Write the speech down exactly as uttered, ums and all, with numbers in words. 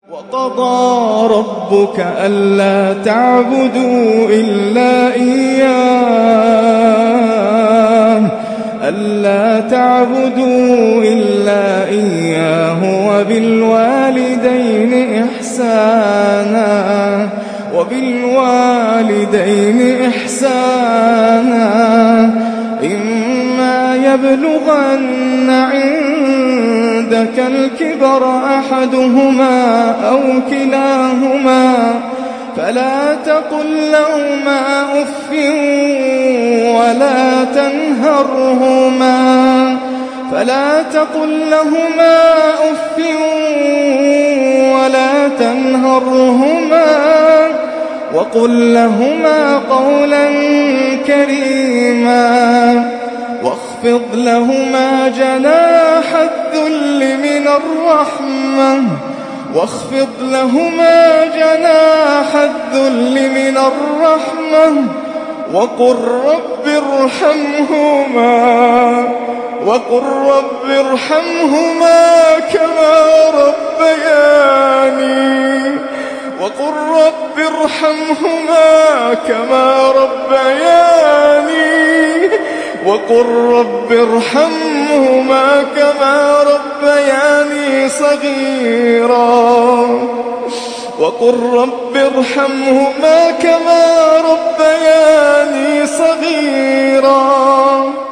وقضى ربك ألا تعبدوا إلا إياه ألا تعبدوا إلا إياه وبالوالدين إحسانا وبالوالدين إحسانا إما يبلغن عندك الكبر أحدهما أو كلاهما فلا تقل لهما أف ولا تنهرهما فلا تقل لهما أف ولا تنهرهما وقل لهما قولا كريما واخفض لهما جناح الذل من الرحمة واخفض لهما جناح الذل من الرحمة وقل رب ارحمهما وقل رب ارحمهما كما ربياني وقل رب ارحمهما كما ربياني وقل رب ارحمهما كما ربياني صغيرا وقل رب ارحمهما كما ربياني صغيرا